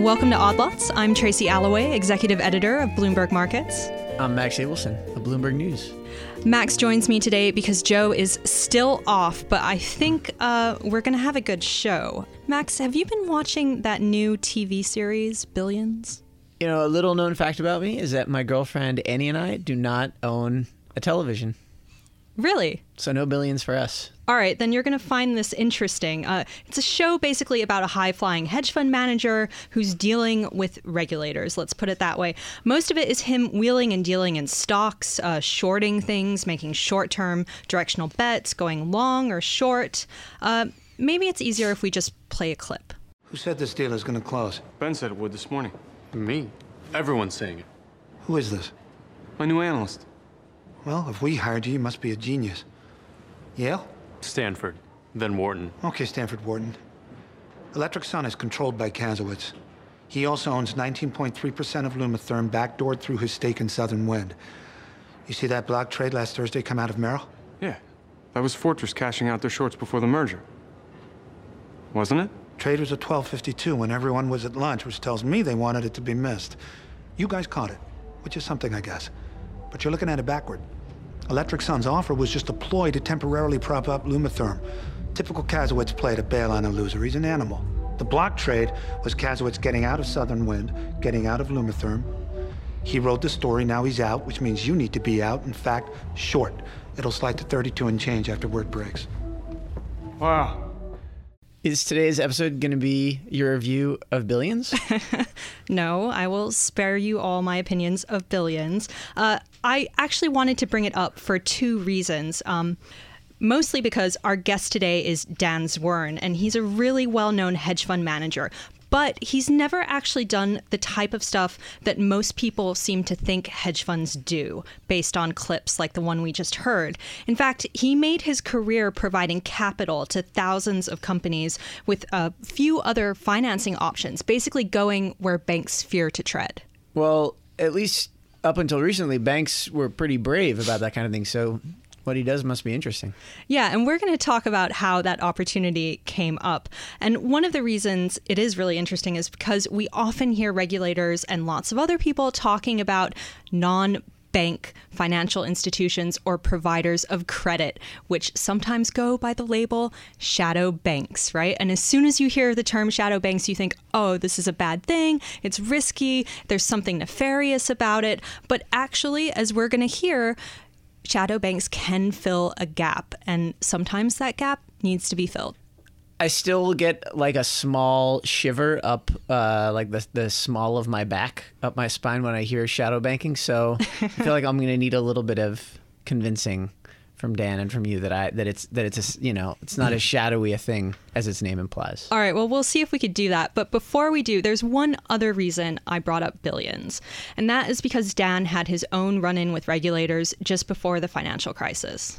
Welcome to Odd Lots. I'm Tracy Alloway, executive editor of Bloomberg Markets. I'm Max Abelson of Bloomberg News. Max joins me today because Joe is still off, but I think we're going to have a good show. Max, have you been watching that new TV series, Billions? You know, a little known fact about me is that my girlfriend Annie and I do not own a television. Really? So no Billions for us. All right, then you're going to find this interesting. It's a show basically about a high-flying hedge fund manager who's dealing with regulators, let's put it that way. Most of it is him wheeling and dealing in stocks, shorting things, making short-term directional bets, going long or short. Maybe it's easier if we just play a clip. Who said this deal is going to close? Ben said it would this morning. Me. Everyone's saying it. Who is this? My new analyst. Well, if we hired you, you must be a genius. Yale? Stanford. Then Wharton. Okay, Stanford Wharton. Electric Sun is controlled by Kasowitz. He also owns 19.3% of Lumitherm, backdoored through his stake in Southern Wind. You see that block trade last Thursday come out of Merrill? Yeah. That was Fortress cashing out their shorts before the merger. Wasn't it? Trade was at 12:52 when everyone was at lunch, which tells me they wanted it to be missed. You guys caught it, which is something, I guess. But you're looking at it backward. Electric Sun's offer was just a ploy to temporarily prop up Lumitherm. Typical Kasowitz play to bail on a loser. He's an animal. The block trade was Kasowitz getting out of Southern Wind, getting out of Lumitherm. He wrote the story, now he's out, which means you need to be out. In fact, short. It'll slide to 32 and change after word breaks. Wow. Is today's episode going to be your review of Billions? No, I will spare you all my opinions of Billions. I actually wanted to bring it up for two reasons. Mostly because our guest today is Dan Zwirn, and he's a really well-known hedge fund manager. But he's never actually done the type of stuff that most people seem to think hedge funds do, based on clips like the one we just heard. In fact, he made his career providing capital to thousands of companies with a few other financing options, basically going where banks fear to tread. Well, at least up until recently, banks were pretty brave about that kind of thing. So what he does must be interesting. Yeah, and we're going to talk about how that opportunity came up. And one of the reasons it is really interesting is because we often hear regulators and lots of other people talking about non-bank financial institutions or providers of credit, which sometimes go by the label shadow banks, right? And as soon as you hear the term shadow banks, you think, oh, this is a bad thing. It's risky. There's something nefarious about it. But actually, as we're going to hear, shadow banks can fill a gap, and sometimes that gap needs to be filled. I still get like a small shiver up like the small of my back, up my spine when I hear shadow banking. So I feel like I'm going to need a little bit of convincing from Dan and from you that it's it's not as shadowy a thing as its name implies. All right, well, we'll see if we could do that. But before we do, there's one other reason I brought up Billions. And that is because Dan had his own run-in with regulators just before the financial crisis.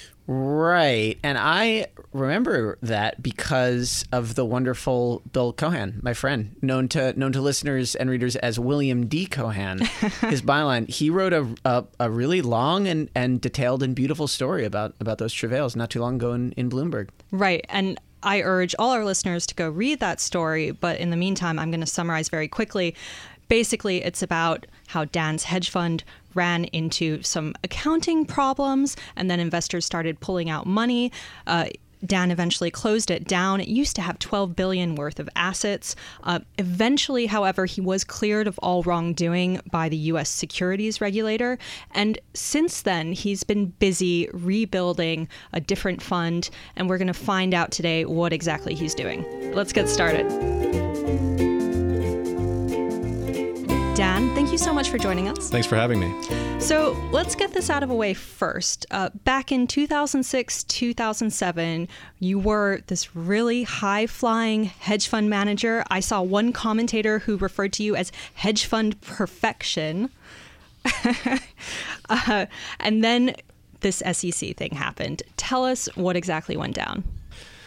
Right. And I remember that because of the wonderful Bill Cohan, my friend, known to listeners and readers as William D. Cohan, his byline. He wrote a really long and detailed and beautiful story about those travails not too long ago in Bloomberg. Right. And I urge all our listeners to go read that story. But in the meantime, I'm going to summarize very quickly. Basically, it's about how Dan's hedge fund ran into some accounting problems, and then investors started pulling out money. Dan eventually closed it down. It used to have $12 billion worth of assets. Eventually, however, he was cleared of all wrongdoing by the U.S. securities regulator. And since then, he's been busy rebuilding a different fund, and we're going to find out today what exactly he's doing. Let's get started. Dan, thank you so much for joining us. Thanks for having me. So let's get this out of the way first. Back in 2006, 2007, you were this really high-flying hedge fund manager. I saw one commentator who referred to you as hedge fund perfection. And then this SEC thing happened. Tell us what exactly went down.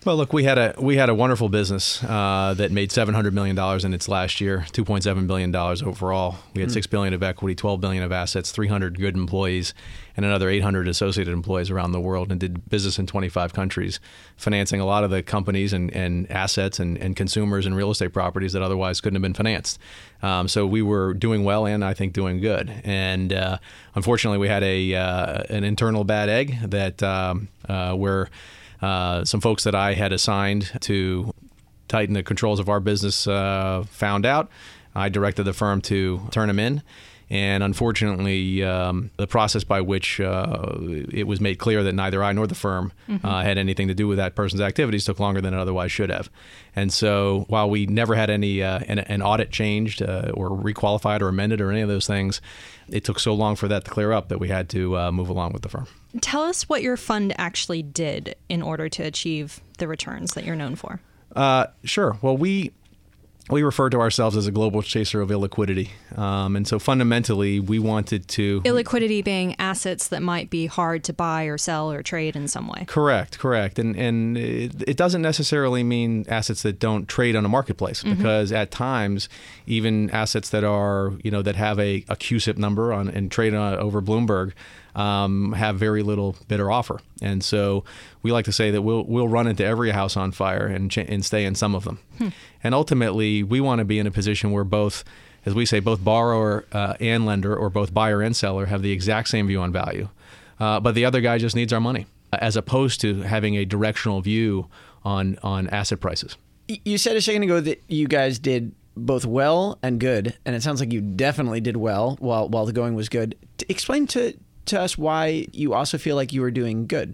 Well, look, we had a wonderful business that made $700 million in its last year, $2.7 billion overall. We had $6 billion of equity, $12 billion of assets, 300 good employees, and another 800 associated employees around the world, and did business in 25 countries, financing a lot of the companies and assets and consumers and real estate properties that otherwise couldn't have been financed. So we were doing well and I think doing good. And unfortunately, we had an internal bad egg that where some folks that I had assigned to tighten the controls of our business found out. I directed the firm to turn them in. And unfortunately, the process by which it was made clear that neither I nor the firm had anything to do with that person's activities took longer than it otherwise should have. And so while we never had any an audit changed or requalified or amended or any of those things, it took so long for that to clear up that we had to move along with the firm. Tell us what your fund actually did in order to achieve the returns that you're known for. Sure. Well, we refer to ourselves as a global chaser of illiquidity. And so fundamentally, we wanted to... Illiquidity being assets that might be hard to buy or sell or trade in some way. Correct. And it doesn't necessarily mean assets that don't trade on a marketplace, because at times, even assets that are, that have a CUSIP number and trade over Bloomberg, have very little bid or offer. And so we like to say that we'll run into every house on fire and stay in some of them. And ultimately, we want to be in a position where both, as we say, both borrower and lender, or both buyer and seller, have the exact same view on value. But the other guy just needs our money, as opposed to having a directional view on asset prices. You said a second ago that you guys did both well and good, and it sounds like you definitely did well while the going was good. Explain to us why you also feel like you were doing good.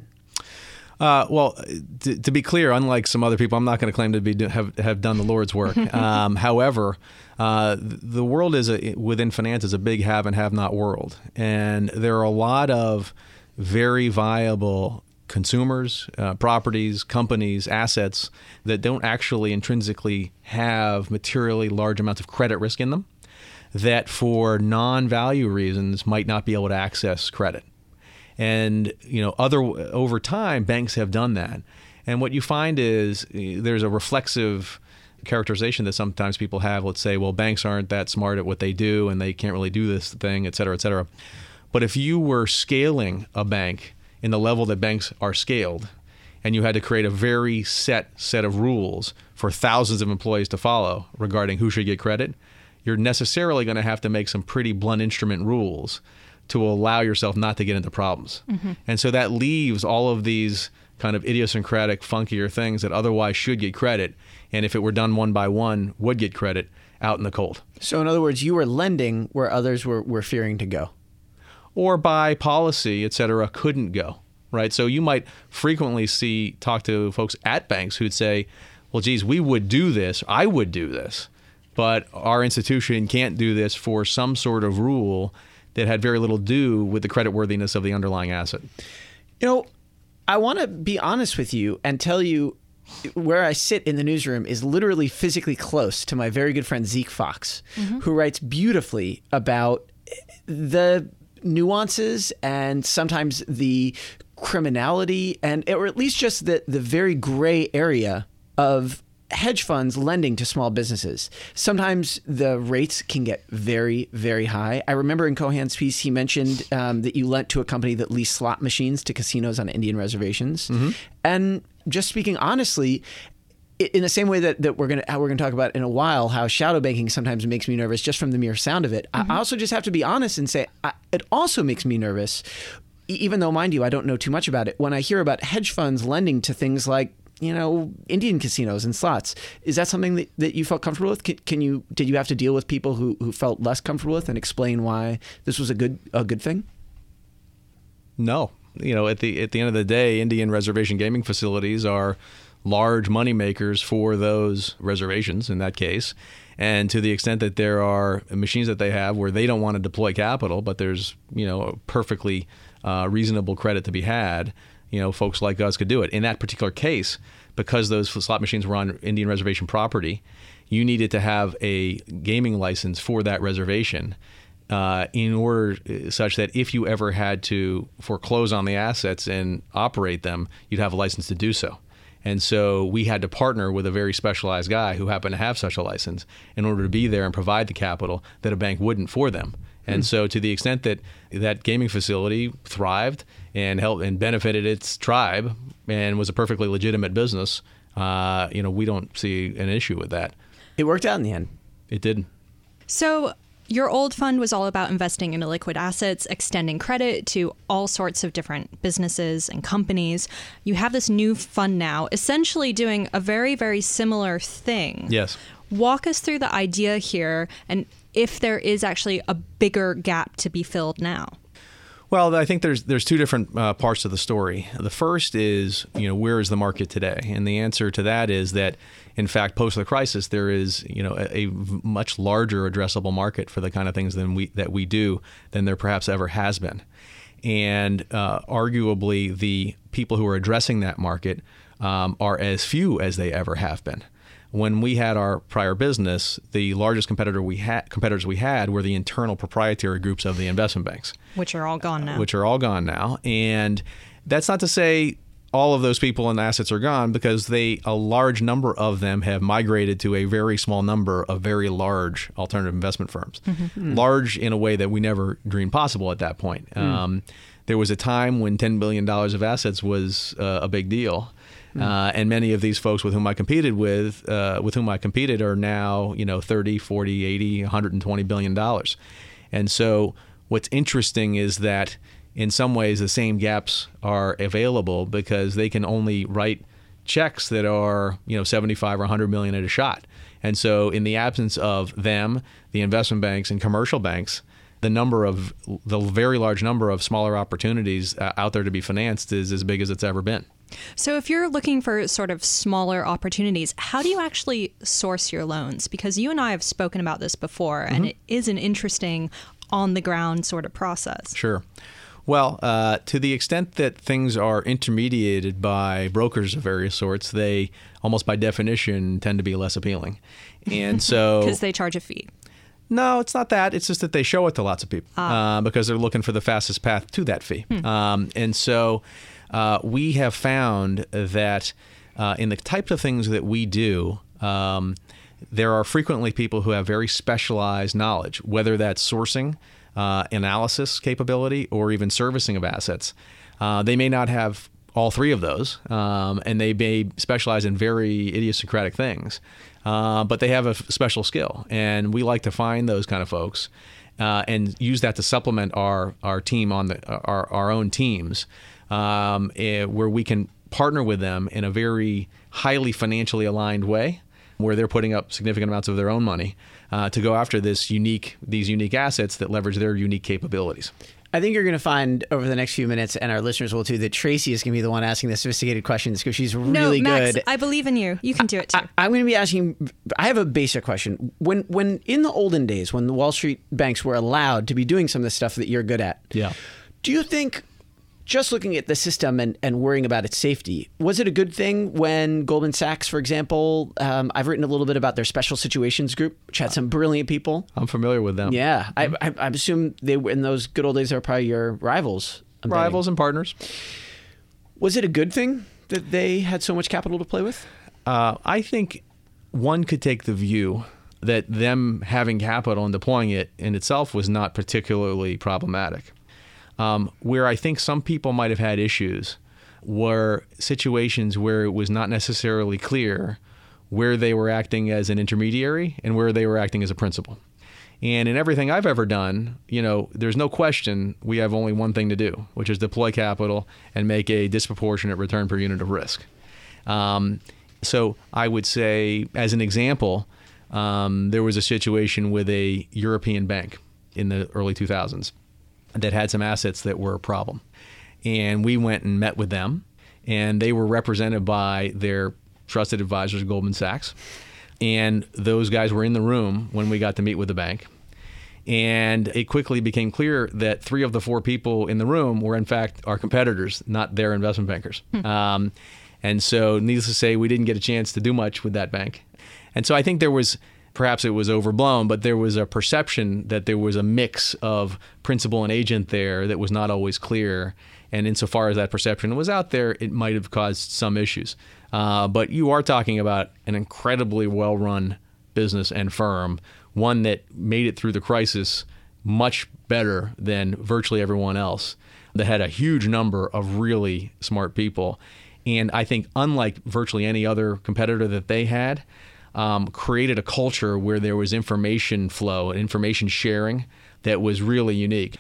Well, to be clear, unlike some other people, I'm not going to claim to have done the Lord's work. However, the world within finance is a big have and have not world, and there are a lot of very viable consumers, properties, companies, assets that don't actually intrinsically have materially large amounts of credit risk in them, that for non-value reasons might not be able to access credit. And, over time, banks have done that. And what you find is there's a reflexive characterization that sometimes people have. Let's say, well, banks aren't that smart at what they do and they can't really do this thing, et cetera, et cetera. But if you were scaling a bank in the level that banks are scaled, and you had to create a very set of rules for thousands of employees to follow regarding who should get credit, you're necessarily going to have to make some pretty blunt instrument rules to allow yourself not to get into problems. And so that leaves all of these kind of idiosyncratic, funkier things that otherwise should get credit, and if it were done one by one, would get credit, out in the cold. So in other words, you were lending where others were fearing to go. Or by policy, et cetera, couldn't go, right? So you might frequently talk to folks at banks who'd say, well, geez, we would do this, I would do this, but our institution can't do this for some sort of rule that had very little to do with the creditworthiness of the underlying asset. I want to be honest with you and tell you where I sit in the newsroom is literally physically close to my very good friend Zeke Fox, who writes beautifully about the nuances and sometimes the criminality or at least just the very gray area of hedge funds lending to small businesses. Sometimes the rates can get very, very high. I remember in Cohan's piece, he mentioned that you lent to a company that leased slot machines to casinos on Indian reservations. And just speaking honestly, in the same way that we're gonna talk about in a while, how shadow banking sometimes makes me nervous just from the mere sound of it. I also just have to be honest and say it also makes me nervous, even though, mind you, I don't know too much about it. When I hear about hedge funds lending to things like Indian casinos and slots. Is that something that you felt comfortable with? Did you have to deal with people who felt less comfortable with and explain why this was a good thing? No. At the end of the day, Indian reservation gaming facilities are large money makers for those reservations in that case. And to the extent that there are machines that they have where they don't want to deploy capital, but there's, a perfectly reasonable credit to be had, folks like us could do it. In that particular case, because those slot machines were on Indian reservation property, you needed to have a gaming license for that reservation in order such that if you ever had to foreclose on the assets and operate them, you'd have a license to do so. And so we had to partner with a very specialized guy who happened to have such a license in order to be there and provide the capital that a bank wouldn't for them. And so to the extent that that gaming facility thrived and helped and benefited its tribe and was a perfectly legitimate business, we don't see an issue with that. It worked out in the end. It did. So your old fund was all about investing in illiquid assets, extending credit to all sorts of different businesses and companies. You have this new fund now, essentially doing a very, very similar thing. Yes. Walk us through the idea here and if there is actually a bigger gap to be filled now. Well, I think there's two different parts of the story. The first is, where is the market today? And the answer to that is that, in fact, post the crisis, there is, a much larger addressable market for the kind of things that we do than there perhaps ever has been. And arguably, the people who are addressing that market are as few as they ever have been. When we had our prior business, the largest competitors we had were the internal proprietary groups of the investment banks. Which are all gone now. And that's not to say all of those people and assets are gone, because a large number of them have migrated to a very small number of very large alternative investment firms. Mm-hmm. Large in a way that we never dreamed possible at that point. There was a time when $10 billion of assets was a big deal. And many of these folks with whom I competed are now, 30, 40, 80, $120 billion. And so what's interesting is that in some ways the same gaps are available because they can only write checks that are, 75 or 100 million at a shot. And so in the absence of them, the investment banks and commercial banks, the very large number of smaller opportunities out there to be financed is as big as it's ever been. So if you're looking for sort of smaller opportunities, how do you actually source your loans? Because you and I have spoken about this before, and it is an interesting on-the-ground sort of process. Sure. Well, to the extent that things are intermediated by brokers of various sorts, they almost by definition tend to be less appealing. And so because they charge a fee. No, it's not that. It's just that they show it to lots of people because they're looking for the fastest path to that fee. And so we have found that in the types of things that we do, there are frequently people who have very specialized knowledge, whether that's sourcing, analysis capability, or even servicing of assets. They may not have all three of those, and they may specialize in very idiosyncratic things, but they have a special skill. And we like to find those kind of folks and use that to supplement our team on our own teams, where we can partner with them in a very highly financially aligned way, where they're putting up significant amounts of their own money to go after these unique assets that leverage their unique capabilities. I think you're going to find over the next few minutes, and our listeners will too, that Tracy is going to be the one asking the sophisticated questions because she's really Max, good. I believe in you. You can do it too. I'm going to be asking, I have a basic question. When in the olden days, when the Wall Street banks were allowed to be doing some of the stuff that you're good at, do you think just looking at the system and worrying about its safety, was it a good thing when Goldman Sachs, for example, I've written a little bit about their special situations group, which had some brilliant people. I'm familiar with them. Yeah. I assume they were, in those good old days, they were probably your rivals. Rivals and partners. Was it a good thing that they had so much capital to play with? I think one could take the view that them having capital and deploying it in itself was not particularly problematic. Where I think some people might have had issues were situations where it was not necessarily clear where they were acting as an intermediary and where they were acting as a principal. And in everything I've ever done, there's no question we have only one thing to do, which is deploy capital and make a disproportionate return per unit of risk. So I would say, as an example, there was a situation with a European bank in the early 2000s. That had some assets that were a problem. And we went and met with them, and they were represented by their trusted advisors, Goldman Sachs. And those guys were in the room when we got to meet with the bank. And it quickly became clear that 3 of the 4 people in the room were, in fact, our competitors, not their investment bankers. And so, needless to say, we didn't get a chance to do much with that bank. And so I think there was perhaps it was overblown, but there was a perception that there was a mix of principal and agent there that was not always clear. And insofar as that perception was out there, it might have caused some issues. But you are talking about an incredibly well-run business and firm, one that made it through the crisis much better than virtually everyone else, that had a huge number of really smart people. And I think unlike virtually any other competitor that they had, created a culture where there was information flow and information sharing that was really unique.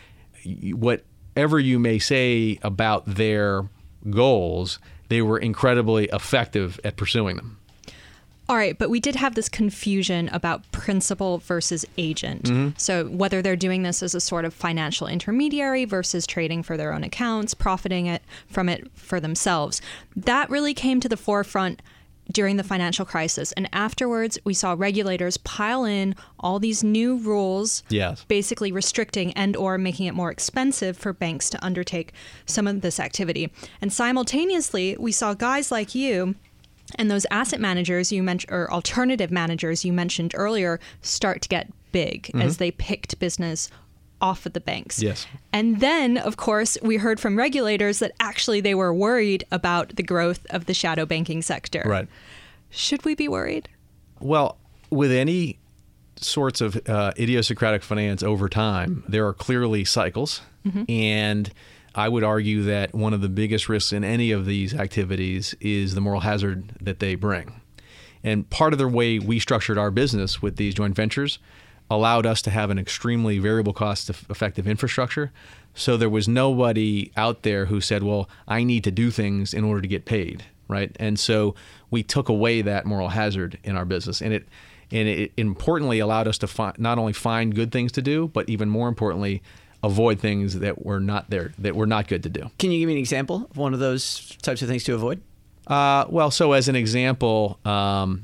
Whatever you may say about their goals, they were incredibly effective at pursuing them. All right, but we did have this confusion about principal versus agent. So whether they're doing this as a sort of financial intermediary versus trading for their own accounts, profiting from it for themselves. That really came to the forefront during the financial crisis. And afterwards, we saw regulators pile in all these new rules, basically restricting and or making it more expensive for banks to undertake some of this activity. And simultaneously, we saw guys like you and those asset managers you mentioned, or alternative managers you mentioned earlier, start to get big as they picked business off of the banks. Yes. And then, of course, we heard from regulators that actually they were worried about the growth of the shadow banking sector. Right. Should we be worried? Well, with any sorts of idiosyncratic finance over time, there are clearly cycles. And I would argue that one of the biggest risks in any of these activities is the moral hazard that they bring. And part of the way we structured our business with these joint ventures allowed us to have an extremely variable cost effective infrastructure. So there was nobody out there who said, well, I need to do things in order to get paid, right? And so we took away that moral hazard in our business. And it importantly allowed us to not only find good things to do, but even more importantly, avoid things that were not there, that were not good to do. Can you give me an example of one of those types of things to avoid? Well, so as an example, in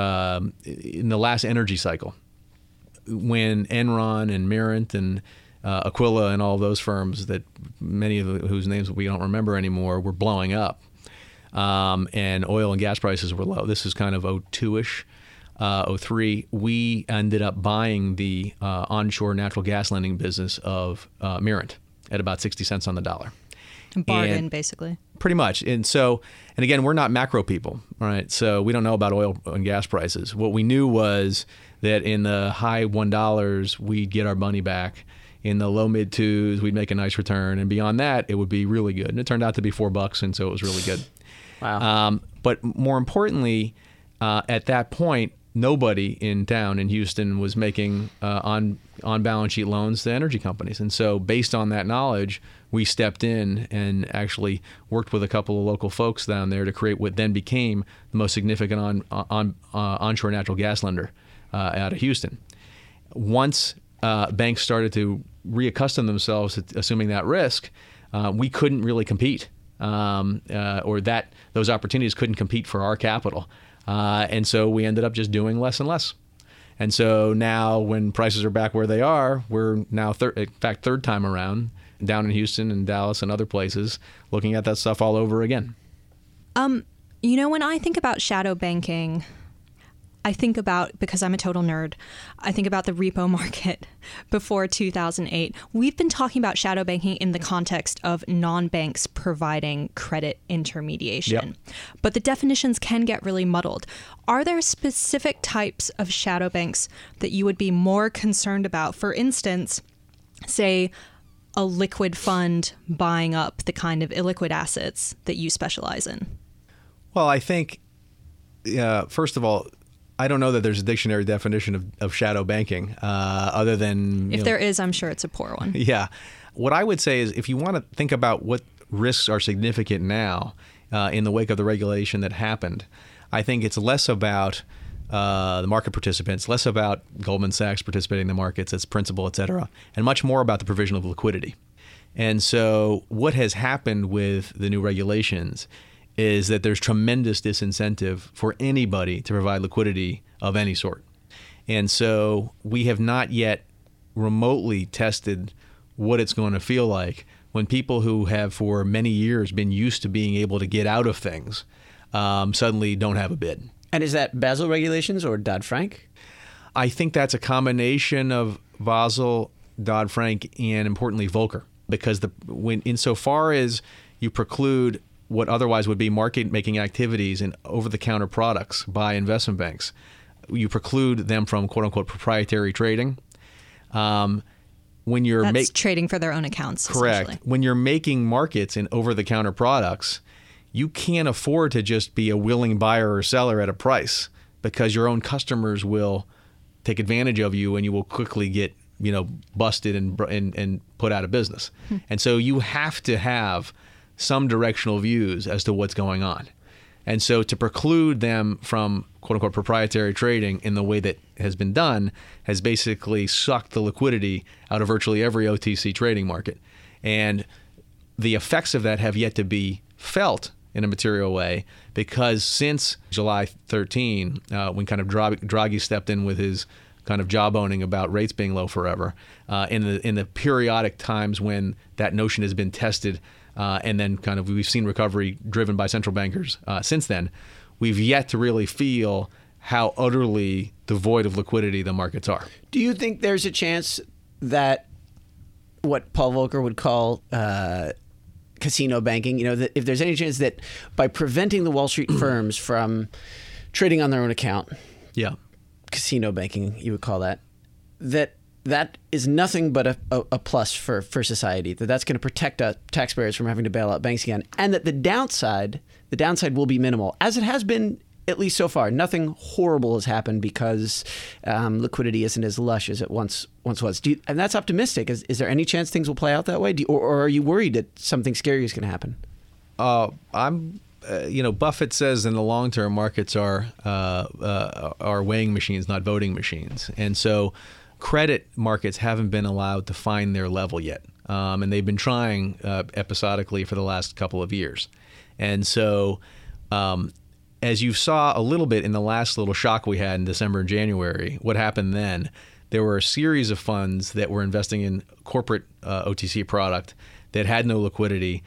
the last energy cycle, when Enron and Mirant and Aquila and all those firms that many of whose names we don't remember anymore were blowing up, and oil and gas prices were low. This is kind of 02-ish. 03, we ended up buying the onshore natural gas lending business of Mirant at about 60 cents on the dollar. Bargain, basically. Pretty much. And again, we're not macro people, right? So we don't know about oil and gas prices. What we knew was that in the high $1, we'd get our money back. In the low mid twos, we'd make a nice return. And beyond that, it would be really good. And it turned out to be $4, and so it was really good. Wow. But more importantly, at that point, nobody in town in Houston was making on balance sheet loans to energy companies. And so based on that knowledge, we stepped in and actually worked with a couple of local folks down there to create what then became the most significant onshore natural gas lender out of Houston. Once banks started to reaccustom themselves to assuming that risk, we couldn't really compete, or those opportunities couldn't compete for our capital. And so we ended up just doing less and less. And so now when prices are back where they are, we're now, third time around down in Houston and Dallas and other places looking at that stuff all over again. When I think about shadow banking, I think about, because I'm a total nerd, I think about the repo market before 2008. We've been talking about shadow banking in the context of non-banks providing credit intermediation. Yep. But the definitions can get really muddled. Are there specific types of shadow banks that you would be more concerned about? For instance, say a liquid fund buying up the kind of illiquid assets that you specialize in? Well, I think, first of all, I don't know that there's a dictionary definition of shadow banking, other than... If there is, I'm sure it's a poor one. Yeah. What I would say is if you want to think about what risks are significant now in the wake of the regulation that happened, I think it's less about the market participants, less about Goldman Sachs participating in the markets as principal, et cetera, and much more about the provision of liquidity. And so what has happened with the new regulations is that there's tremendous disincentive for anybody to provide liquidity of any sort. And so we have not yet remotely tested what it's going to feel like when people who have for many years been used to being able to get out of things suddenly don't have a bid. And is that Basel regulations or Dodd-Frank? I think that's a combination of Basel, Dodd-Frank, and importantly Volcker, because insofar as you preclude what otherwise would be market-making activities in over-the-counter products by investment banks, you preclude them from quote-unquote proprietary trading. When you're That's trading for their own accounts. Correct. When you're making markets in over-the-counter products, you can't afford to just be a willing buyer or seller at a price, because your own customers will take advantage of you and you will quickly get busted and put out of business. And so you have to have some directional views as to what's going on. And so to preclude them from quote-unquote proprietary trading in the way that has been done has basically sucked the liquidity out of virtually every OTC trading market. And the effects of that have yet to be felt in a material way, because since July 13, when kind of Draghi stepped in with his kind of jawboning about rates being low forever, in the periodic times when that notion has been tested, and then kind of we've seen recovery driven by central bankers since then, we've yet to really feel how utterly devoid of liquidity the markets are. Do you think there's a chance that what Paul Volcker would call casino banking, that if there's any chance that by preventing the Wall Street firms from trading on their own account, casino banking, you would call that is nothing but a plus for society, that's going to protect taxpayers from having to bail out banks again, and that the downside will be minimal, as it has been at least so far. Nothing horrible has happened because liquidity isn't as lush as it once was. And that's optimistic. Is there any chance things will play out that way? Or are you worried that something scary is going to happen? Buffett says in the long term, markets are weighing machines, not voting machines. And so credit markets haven't been allowed to find their level yet. And they've been trying episodically for the last couple of years. And so as you saw a little bit in the last little shock we had in December and January, what happened then, there were a series of funds that were investing in corporate OTC product that had no liquidity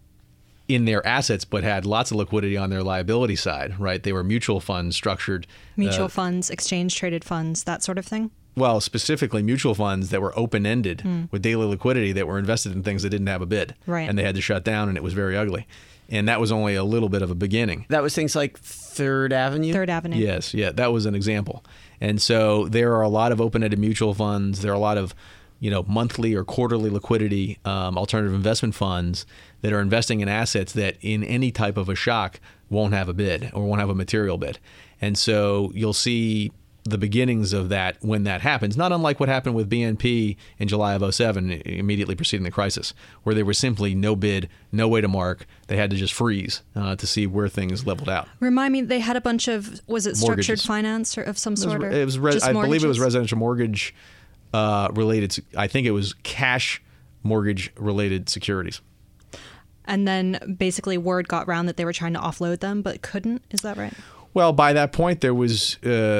in their assets, but had lots of liquidity on their liability side, right? They were mutual funds structured. Mutual funds, exchange-traded funds, that sort of thing? Well, specifically mutual funds that were open-ended with daily liquidity that were invested in things that didn't have a bid. Right. And they had to shut down, and it was very ugly. And that was only a little bit of a beginning. That was things like Third Avenue? Third Avenue. Yes, yeah, that was an example. And so there are a lot of open-ended mutual funds. There are a lot of monthly or quarterly liquidity alternative investment funds that are investing in assets that in any type of a shock won't have a bid or won't have a material bid. And so you'll see the beginnings of that when that happens, not unlike what happened with BNP in July of 2007, immediately preceding the crisis, where there was simply no bid, no way to mark. They had to just freeze to see where things leveled out. Remind me, they had a bunch of, was it structured Mortgages. Finance or of some sort? I believe it was residential mortgage related. I think it was cash mortgage related securities. And then basically word got round that they were trying to offload them, but couldn't. Is that right? Well, by that point, it was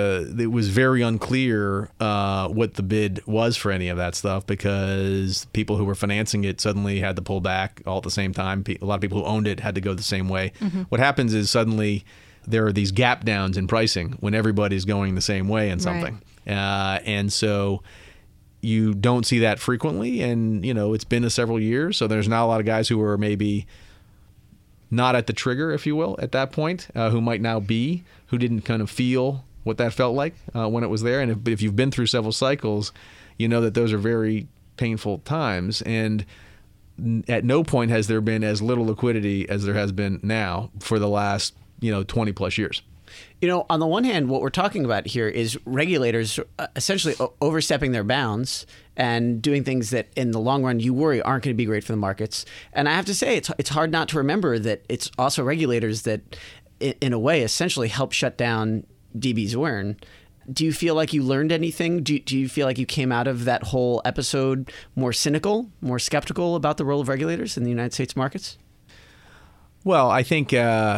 very unclear what the bid was for any of that stuff, because people who were financing it suddenly had to pull back all at the same time. A lot of people who owned it had to go the same way. Mm-hmm. What happens is suddenly there are these gap downs in pricing when everybody's going the same way in something. Right. And so you don't see that frequently, and it's been several years, so there's not a lot of guys who are maybe not at the trigger, if you will, at that point, who might now be, who didn't kind of feel what that felt like when it was there. And if you've been through several cycles, you know that those are very painful times. And at no point has there been as little liquidity as there has been now for the last 20 plus years. On the one hand, what we're talking about here is regulators essentially overstepping their bounds and doing things that in the long run you worry aren't going to be great for the markets. And I have to say, it's hard not to remember that it's also regulators that, in a way, essentially help shut down DB Zwirn. Do you feel like you learned anything? Do you feel like you came out of that whole episode more cynical, more skeptical about the role of regulators in the United States markets? Well, I think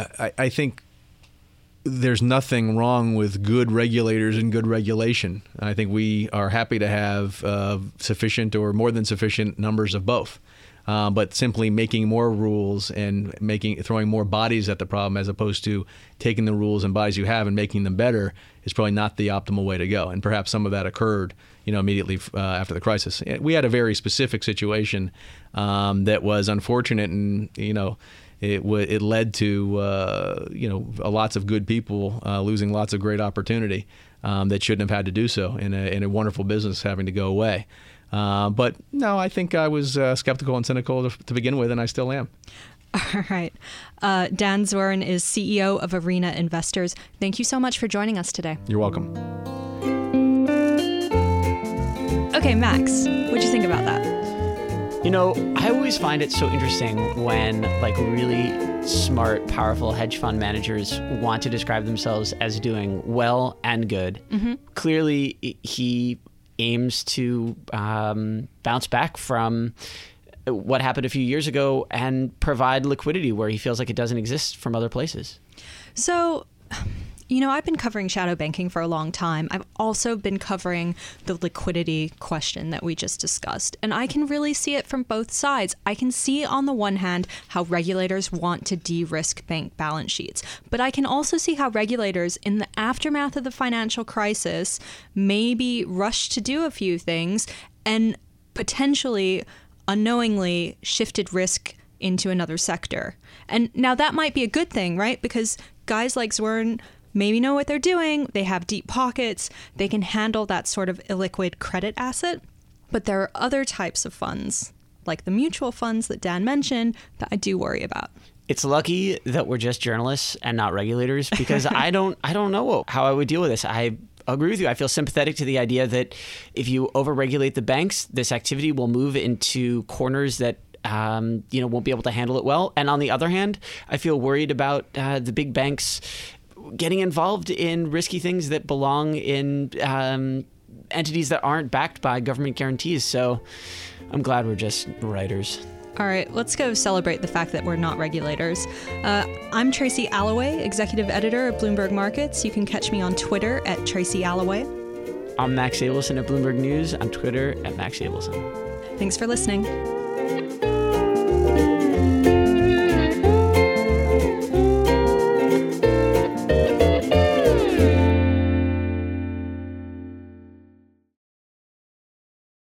there's nothing wrong with good regulators and good regulation. I think we are happy to have sufficient or more than sufficient numbers of both. But simply making more rules and throwing more bodies at the problem as opposed to taking the rules and bodies you have and making them better is probably not the optimal way to go. And perhaps some of that occurred, immediately after the crisis. We had a very specific situation that was unfortunate, and it led to lots of good people losing lots of great opportunity that shouldn't have had to do so in a wonderful business having to go away. But no, I think I was skeptical and cynical to begin with, and I still am. All right. Dan Zwerin is CEO of Arena Investors. Thank you so much for joining us today. You're welcome. Okay, Max, what'd you think about that? I always find it so interesting when really smart, powerful hedge fund managers want to describe themselves as doing well and good. Mm-hmm. Clearly, he aims to bounce back from what happened a few years ago and provide liquidity where he feels like it doesn't exist from other places. So, I've been covering shadow banking for a long time. I've also been covering the liquidity question that we just discussed. And I can really see it from both sides. I can see on the one hand how regulators want to de-risk bank balance sheets. But I can also see how regulators in the aftermath of the financial crisis maybe rushed to do a few things and potentially unknowingly shifted risk into another sector. And now that might be a good thing, right? Because guys like Zwerin maybe know what they're doing. They have deep pockets. They can handle that sort of illiquid credit asset. But there are other types of funds, like the mutual funds that Dan mentioned, that I do worry about. It's lucky that we're just journalists and not regulators, because I don't know how I would deal with this. I agree with you. I feel sympathetic to the idea that if you overregulate the banks, this activity will move into corners that won't be able to handle it well. And on the other hand, I feel worried about the big banks getting involved in risky things that belong in entities that aren't backed by government guarantees. So I'm glad we're just writers. All right, let's go celebrate the fact that we're not regulators. I'm Tracy Alloway, executive editor at Bloomberg Markets. You can catch me on Twitter at Tracy Alloway. I'm Max Abelson at Bloomberg News, on Twitter at Max Abelson. Thanks for listening.